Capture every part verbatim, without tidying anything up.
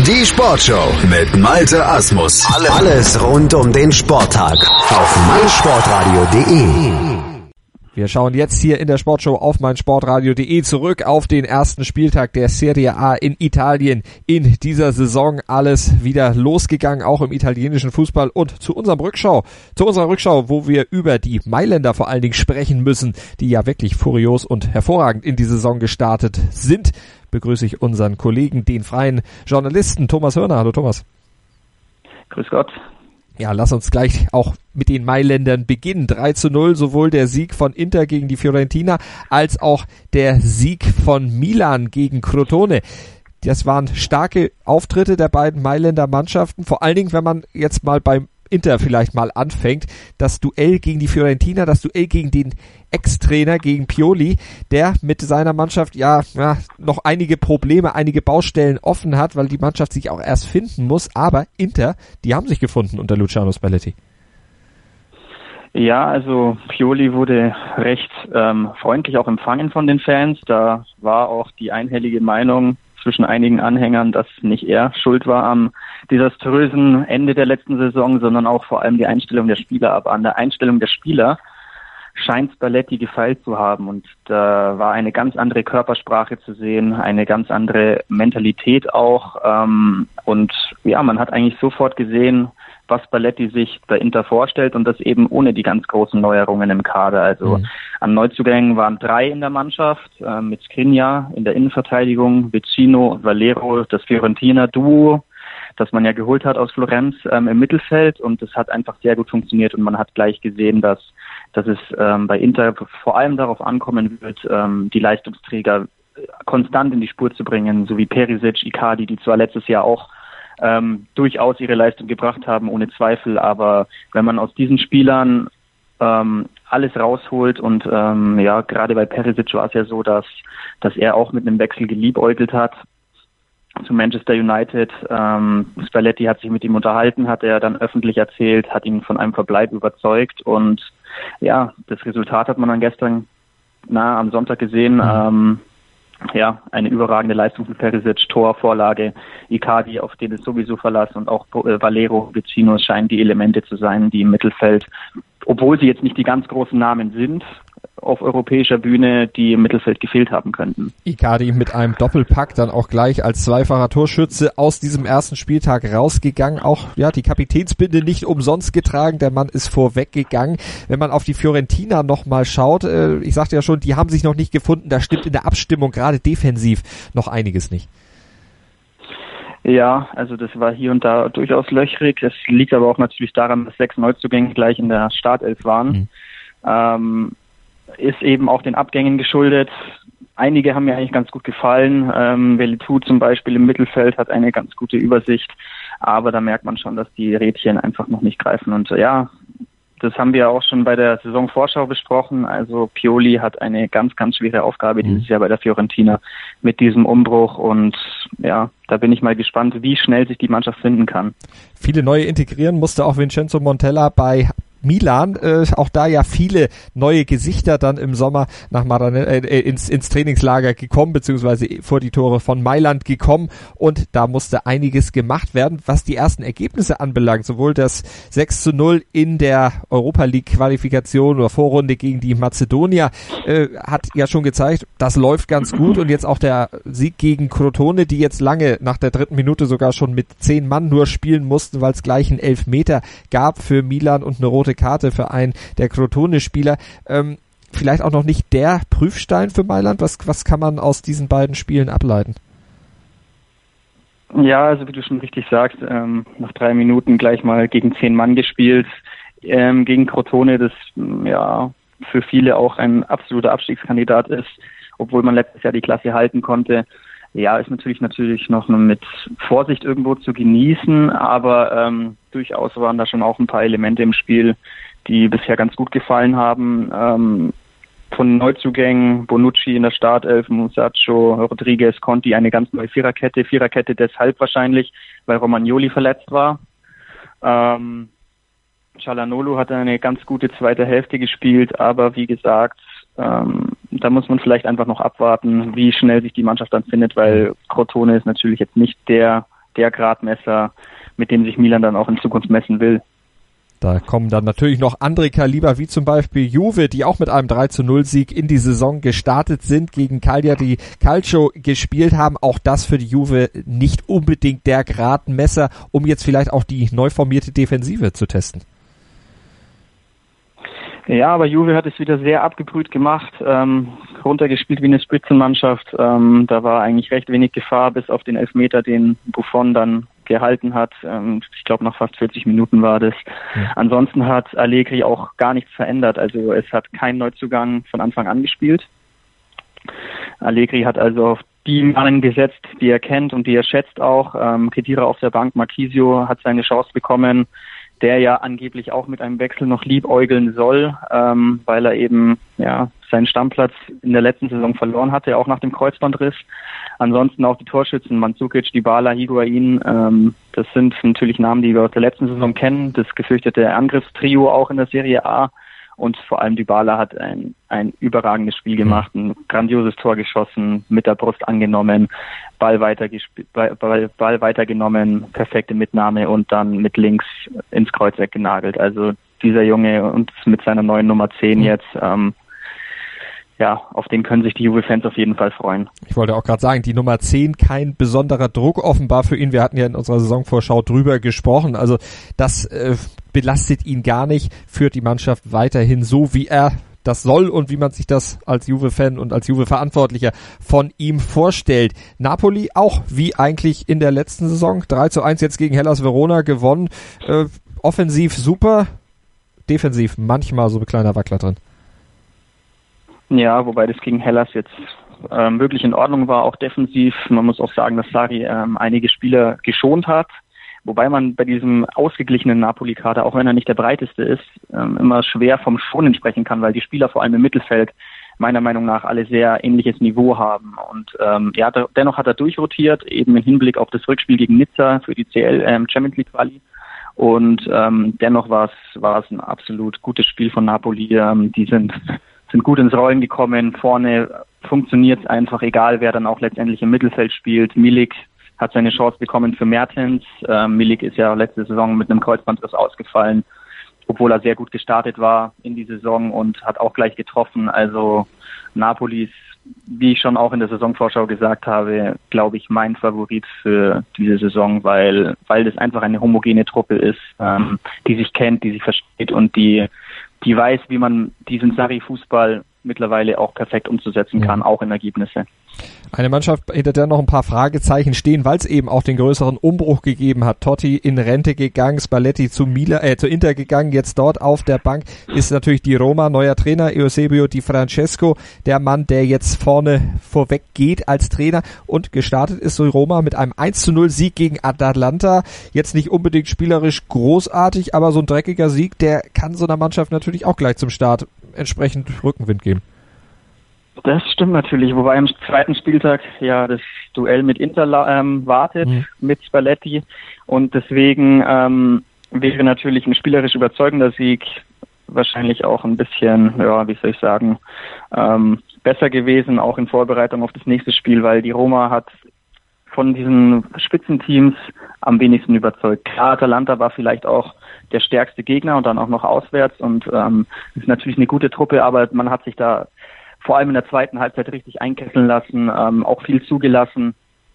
Die Sportshow mit Malte Asmus. Alles rund um den Sporttag auf meinsportradio punkt de. Wir schauen jetzt hier in der Sportshow auf meinsportradio punkt de zurück auf den ersten Spieltag der Serie A in Italien in dieser Saison. Alles wieder losgegangen, auch im italienischen Fußball. Und zu unserem Rückschau, zu unserer Rückschau, wo wir über die Mailänder vor allen Dingen sprechen müssen, die ja wirklich furios und hervorragend in die Saison gestartet sind, begrüße ich unseren Kollegen, den freien Journalisten Thomas Hörner. Hallo Thomas. Grüß Gott. Ja, lass uns gleich auch mit den Mailändern beginnen. drei zu null, sowohl der Sieg von Inter gegen die Fiorentina als auch der Sieg von Milan gegen Crotone. Das waren starke Auftritte der beiden Mailänder Mannschaften, vor allen Dingen, wenn man jetzt mal beim Inter vielleicht mal anfängt. Das Duell gegen die Fiorentina, das Duell gegen den Ex-Trainer, gegen Pioli, der mit seiner Mannschaft ja, ja noch einige Probleme, einige Baustellen offen hat, weil die Mannschaft sich auch erst finden muss. Aber Inter, die haben sich gefunden unter Luciano Spalletti. Ja, also Pioli wurde recht ähm, freundlich auch empfangen von den Fans. Da war auch die einhellige Meinung zwischen einigen Anhängern, dass nicht er schuld war am desaströsen Ende der letzten Saison, sondern auch vor allem die Einstellung der Spieler. Aber an der Einstellung der Spieler scheint Spalletti gefeilt zu haben. Und da war eine ganz andere Körpersprache zu sehen, eine ganz andere Mentalität auch. Ähm, und ja, man hat eigentlich sofort gesehen, was Spalletti sich bei Inter vorstellt und das eben ohne die ganz großen Neuerungen im Kader. Also mhm. an Neuzugängen waren drei in der Mannschaft, äh, mit Skriniar in der Innenverteidigung, Vicino und Valero, das Fiorentina-Duo, das man ja geholt hat aus Florenz, ähm, im Mittelfeld, und das hat einfach sehr gut funktioniert und man hat gleich gesehen, dass, dass es ähm, bei Inter vor allem darauf ankommen wird, ähm, die Leistungsträger konstant in die Spur zu bringen, so wie Perisic, Icardi, die zwar letztes Jahr auch Ähm, durchaus ihre Leistung gebracht haben, ohne Zweifel. Aber wenn man aus diesen Spielern ähm, alles rausholt und ähm, ja, gerade bei Perisic war es ja so, dass, dass er auch mit einem Wechsel geliebäugelt hat zu Manchester United. Ähm, Spalletti hat sich mit ihm unterhalten, hat er dann öffentlich erzählt, hat ihn von einem Verbleib überzeugt und ja, das Resultat hat man dann gestern na, am Sonntag gesehen. Mhm. Ähm, Ja, eine überragende Leistung von Perisic, Tor, Vorlage, Icardi, auf den es sowieso Verlass, und auch äh, Valero, Vicino scheinen die Elemente zu sein, die im Mittelfeld, obwohl sie jetzt nicht die ganz großen Namen sind, auf europäischer Bühne, die im Mittelfeld gefehlt haben könnten. Icardi mit einem Doppelpack dann auch gleich als zweifacher Torschütze aus diesem ersten Spieltag rausgegangen. Auch ja die Kapitänsbinde nicht umsonst getragen, der Mann ist vorweggegangen. Wenn man auf die Fiorentina nochmal schaut, äh, ich sagte ja schon, die haben sich noch nicht gefunden, da stimmt in der Abstimmung gerade defensiv noch einiges nicht. Ja, also das war hier und da durchaus löchrig. Es liegt aber auch natürlich daran, dass sechs Neuzugänge gleich in der Startelf waren. Mhm. Ähm, ist eben auch den Abgängen geschuldet. Einige haben mir eigentlich ganz gut gefallen. Ähm, Veretout zum Beispiel im Mittelfeld hat eine ganz gute Übersicht. Aber da merkt man schon, dass die Rädchen einfach noch nicht greifen. Und ja, das haben wir auch schon bei der Saisonvorschau besprochen. Also Pioli hat eine ganz, ganz schwere Aufgabe dieses Jahr bei der Fiorentina mit diesem Umbruch. Und ja, da bin ich mal gespannt, wie schnell sich die Mannschaft finden kann. Viele neue integrieren musste auch Vincenzo Montella bei Milan, äh, auch da ja viele neue Gesichter dann im Sommer nach Maranello, äh, ins, ins Trainingslager gekommen, beziehungsweise vor die Tore von Mailand gekommen, und da musste einiges gemacht werden, was die ersten Ergebnisse anbelangt. Sowohl das sechs zu null in der Europa League Qualifikation oder Vorrunde gegen die Mazedonier äh, hat ja schon gezeigt, das läuft ganz gut, und jetzt auch der Sieg gegen Crotone, die jetzt lange nach der dritten Minute sogar schon mit zehn Mann nur spielen mussten, weil es gleich einen Elfmeter gab für Milan und eine rote Karte für einen der Crotone-Spieler. Ähm, vielleicht auch noch nicht der Prüfstein für Mailand. Was, was kann man aus diesen beiden Spielen ableiten? Ja, also wie du schon richtig sagst, ähm, nach drei Minuten gleich mal gegen zehn Mann gespielt. Ähm, gegen Crotone, das ja für viele auch ein absoluter Abstiegskandidat ist, obwohl man letztes Jahr die Klasse halten konnte. Ja, ist natürlich natürlich noch mit Vorsicht irgendwo zu genießen, aber ähm, durchaus waren da schon auch ein paar Elemente im Spiel, die bisher ganz gut gefallen haben. Ähm, von Neuzugängen, Bonucci in der Startelf, Musacchio, Rodriguez, Conti, eine ganz neue Viererkette. Viererkette deshalb wahrscheinlich, weil Romagnoli verletzt war. Ähm, Çalhanoğlu hat eine ganz gute zweite Hälfte gespielt, aber wie gesagt, ähm, da muss man vielleicht einfach noch abwarten, wie schnell sich die Mannschaft dann findet, weil Crotone ist natürlich jetzt nicht der der Gradmesser, mit dem sich Milan dann auch in Zukunft messen will. Da kommen dann natürlich noch andere Kaliber, wie zum Beispiel Juve, die auch mit einem drei zu null Sieg in die Saison gestartet sind, gegen Cagliari Calcio gespielt haben. Auch das für die Juve nicht unbedingt der Gradmesser, um jetzt vielleicht auch die neu formierte Defensive zu testen. Ja, aber Juve hat es wieder sehr abgebrüht gemacht, ähm, runtergespielt wie eine Spitzenmannschaft. Ähm, da war eigentlich recht wenig Gefahr, bis auf den Elfmeter, den Buffon dann gehalten hat. Ähm, ich glaube, nach fast vierzig Minuten war das. Ja. Ansonsten hat Allegri auch gar nichts verändert. Also es hat kein Neuzugang von Anfang an gespielt. Allegri hat also auf die Mannen gesetzt, die er kennt und die er schätzt auch. Ähm, Khedira auf der Bank, Marchisio hat seine Chance bekommen, der ja angeblich auch mit einem Wechsel noch liebäugeln soll, ähm, weil er eben ja seinen Stammplatz in der letzten Saison verloren hatte, auch nach dem Kreuzbandriss. Ansonsten auch die Torschützen, Mandzukic, Dybala, Higuain, ähm, das sind natürlich Namen, die wir aus der letzten Saison kennen, das gefürchtete Angriffstrio auch in der Serie A. Und vor allem Dybala hat ein, ein überragendes Spiel gemacht, ein grandioses Tor geschossen, mit der Brust angenommen, Ball weiter gesp- Ball, Ball, Ball weitergenommen, perfekte Mitnahme und dann mit links ins Kreuzeck genagelt. Also dieser Junge und mit seiner neuen Nummer zehn jetzt, ähm, ja, auf den können sich die Juve-Fans auf jeden Fall freuen. Ich wollte auch gerade sagen, die Nummer zehn, kein besonderer Druck offenbar für ihn. Wir hatten ja in unserer Saisonvorschau drüber gesprochen. Also das äh, belastet ihn gar nicht, führt die Mannschaft weiterhin so, wie er das soll und wie man sich das als Juve-Fan und als Juve-Verantwortlicher von ihm vorstellt. Napoli auch wie eigentlich in der letzten Saison. drei zu eins jetzt gegen Hellas Verona gewonnen. Äh, offensiv super, defensiv manchmal so ein kleiner Wackler drin. Ja, wobei das gegen Hellas jetzt ähm, wirklich in Ordnung war, auch defensiv. Man muss auch sagen, dass Sarri ähm, einige Spieler geschont hat, wobei man bei diesem ausgeglichenen Napoli-Kader, auch wenn er nicht der breiteste ist, ähm, immer schwer vom Schonen sprechen kann, weil die Spieler vor allem im Mittelfeld meiner Meinung nach alle sehr ähnliches Niveau haben. Und ähm, ja, dennoch hat er durchrotiert, eben im Hinblick auf das Rückspiel gegen Nizza für die C L ähm, Champions League Quali. Und ähm, dennoch war es war es ein absolut gutes Spiel von Napoli. Ähm, die sind sind gut ins Rollen gekommen. Vorne funktioniert es einfach, egal wer dann auch letztendlich im Mittelfeld spielt. Milik hat seine Chance bekommen für Mertens. Ähm, Milik ist ja letzte Saison mit einem Kreuzbandriss ausgefallen, obwohl er sehr gut gestartet war in die Saison und hat auch gleich getroffen. Also Napoli ist, wie ich schon auch in der Saisonvorschau gesagt habe, glaube ich, mein Favorit für diese Saison, weil weil das einfach eine homogene Truppe ist, ähm, die sich kennt, die sich versteht und die die weiß, wie man diesen Sarri-Fußball mittlerweile auch perfekt umzusetzen kann, ja. Auch in Ergebnisse. Eine Mannschaft, hinter der noch ein paar Fragezeichen stehen, weil es eben auch den größeren Umbruch gegeben hat. Totti in Rente gegangen, Spalletti zu Milan, äh, zu Inter gegangen, jetzt dort auf der Bank ist natürlich die Roma, neuer Trainer, Eusebio Di Francesco, der Mann, der jetzt vorne vorweg geht als Trainer und gestartet ist so Roma mit einem eins zu null Sieg gegen Atalanta. Jetzt nicht unbedingt spielerisch großartig, aber so ein dreckiger Sieg, der kann so einer Mannschaft natürlich auch gleich zum Start entsprechend Rückenwind geben. Das stimmt natürlich, wobei am zweiten Spieltag ja das Duell mit Inter ähm, wartet, mhm. mit Spalletti und deswegen ähm, wäre natürlich ein spielerisch überzeugender Sieg wahrscheinlich auch ein bisschen, ja, wie soll ich sagen, ähm, besser gewesen, auch in Vorbereitung auf das nächste Spiel, weil die Roma hat von diesen Spitzenteams am wenigsten überzeugt. Klar, Atalanta war vielleicht auch der stärkste Gegner und dann auch noch auswärts und ähm, ist natürlich eine gute Truppe, aber man hat sich da vor allem in der zweiten Halbzeit richtig einkesseln lassen, ähm, auch viel zugelassen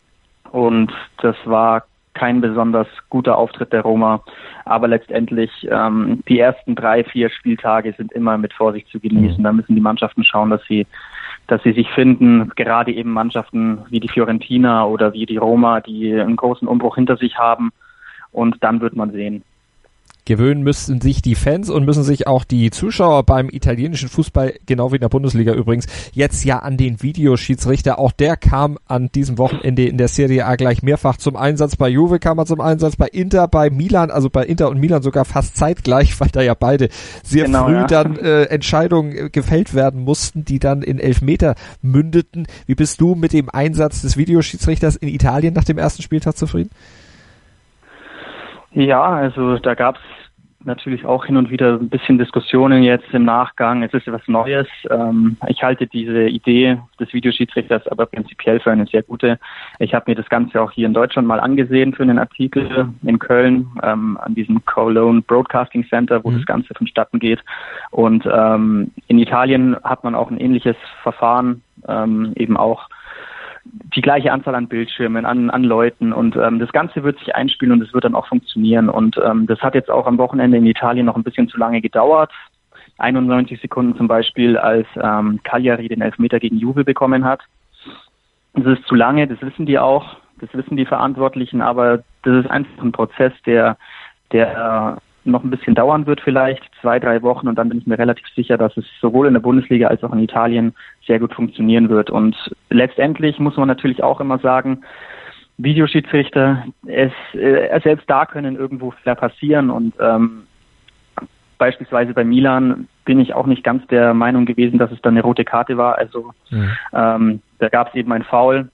und das war kein besonders guter Auftritt der Roma, aber letztendlich ähm, die ersten drei, vier Spieltage sind immer mit Vorsicht zu genießen. Da müssen die Mannschaften schauen, dass sie dass sie sich finden, gerade eben Mannschaften wie die Fiorentina oder wie die Roma, die einen großen Umbruch hinter sich haben und dann wird man sehen. Gewöhnen müssen sich die Fans und müssen sich auch die Zuschauer beim italienischen Fußball, genau wie in der Bundesliga übrigens, jetzt ja an den Videoschiedsrichter. Auch der kam an diesem Wochenende in der Serie A gleich mehrfach zum Einsatz. Bei Juve kam er zum Einsatz, bei Inter, bei Milan, also bei Inter und Milan sogar fast zeitgleich, weil da ja beide sehr genau, früh ja. dann äh, Entscheidungen gefällt werden mussten, die dann in Elfmeter mündeten. Wie bist du mit dem Einsatz des Videoschiedsrichters in Italien nach dem ersten Spieltag zufrieden? Ja, also da gab's natürlich auch hin und wieder ein bisschen Diskussionen jetzt im Nachgang. Es ist was Neues. Ähm, ich halte diese Idee des Videoschiedsrichters aber prinzipiell für eine sehr gute. Ich habe mir das Ganze auch hier in Deutschland mal angesehen für einen Artikel in Köln ähm, an diesem Cologne Broadcasting Center, wo mhm. das Ganze vonstatten geht. Und ähm, in Italien hat man auch ein ähnliches Verfahren, ähm, eben auch die gleiche Anzahl an Bildschirmen, an, an Leuten und ähm, das Ganze wird sich einspielen und es wird dann auch funktionieren und ähm, das hat jetzt auch am Wochenende in Italien noch ein bisschen zu lange gedauert. einundneunzig Sekunden zum Beispiel, als ähm, Cagliari den Elfmeter gegen Juve bekommen hat. Das ist zu lange, das wissen die auch, das wissen die Verantwortlichen, aber das ist einfach ein Prozess, der, der noch ein bisschen dauern wird vielleicht, zwei, drei Wochen und dann bin ich mir relativ sicher, dass es sowohl in der Bundesliga als auch in Italien sehr gut funktionieren wird. Und letztendlich muss man natürlich auch immer sagen, Videoschiedsrichter, es, äh, selbst da können irgendwo Fehler passieren und ähm, beispielsweise bei Milan bin ich auch nicht ganz der Meinung gewesen, dass es dann eine rote Karte war. Also mhm. ähm, da gab es eben ein Foul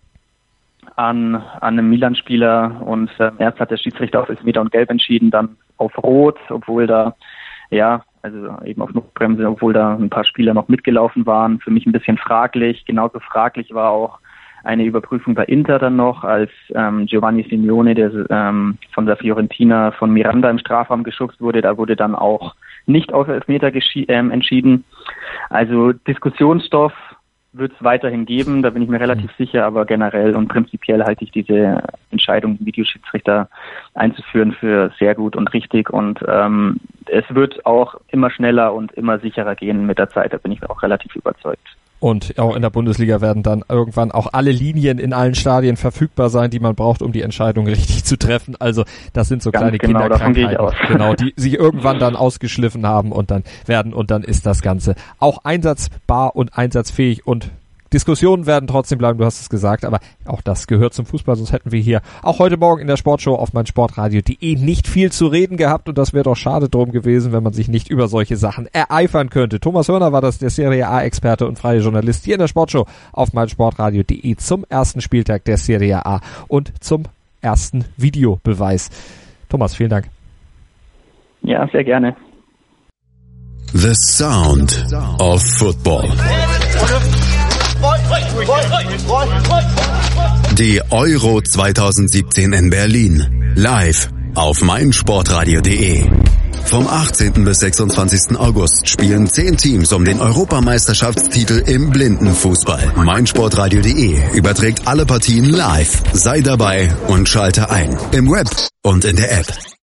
an, an einem Milan-Spieler und äh, erst hat der Schiedsrichter auf Elfmeter und Gelb entschieden, dann auf Rot, obwohl da, ja, also eben auf Notbremse, obwohl da ein paar Spieler noch mitgelaufen waren. Für mich ein bisschen fraglich. Genauso fraglich war auch eine Überprüfung bei Inter dann noch, als ähm, Giovanni Simeone, der ähm, von der Fiorentina von Miranda im Strafraum geschubst wurde, da wurde dann auch nicht auf Elfmeter geschi- ähm, entschieden. Also Diskussionsstoff wird es weiterhin geben, da bin ich mir relativ mhm. sicher, aber generell und prinzipiell halte ich diese Entscheidung, den Videoschiedsrichter einzuführen, für sehr gut und richtig und ähm, es wird auch immer schneller und immer sicherer gehen mit der Zeit, da bin ich auch relativ überzeugt. Und auch in der Bundesliga werden dann irgendwann auch alle Linien in allen Stadien verfügbar sein, die man braucht, um die Entscheidung richtig zu treffen. Also das sind so Ganz kleine genau, Kinderkrankheiten, genau, die sich irgendwann dann ausgeschliffen haben und dann werden und dann ist das Ganze auch einsatzbar und einsatzfähig und Diskussionen werden trotzdem bleiben, du hast es gesagt, aber auch das gehört zum Fußball, sonst hätten wir hier auch heute Morgen in der Sportshow auf meinsportradio punkt de nicht viel zu reden gehabt und das wäre doch schade drum gewesen, wenn man sich nicht über solche Sachen ereifern könnte. Thomas Hörner war das, der Serie A-Experte und freie Journalist hier in der Sportshow auf meinsportradio punkt de zum ersten Spieltag der Serie A und zum ersten Videobeweis. Thomas, vielen Dank. Ja, sehr gerne. The Sound of Football. Die Euro zwanzig siebzehn in Berlin. Live auf meinsportradio punkt de. Vom achtzehnten bis sechsundzwanzigsten August spielen zehn Teams um den Europameisterschaftstitel im Blindenfußball. meinsportradio punkt de überträgt alle Partien live. Sei dabei und schalte ein. Im Web und in der App.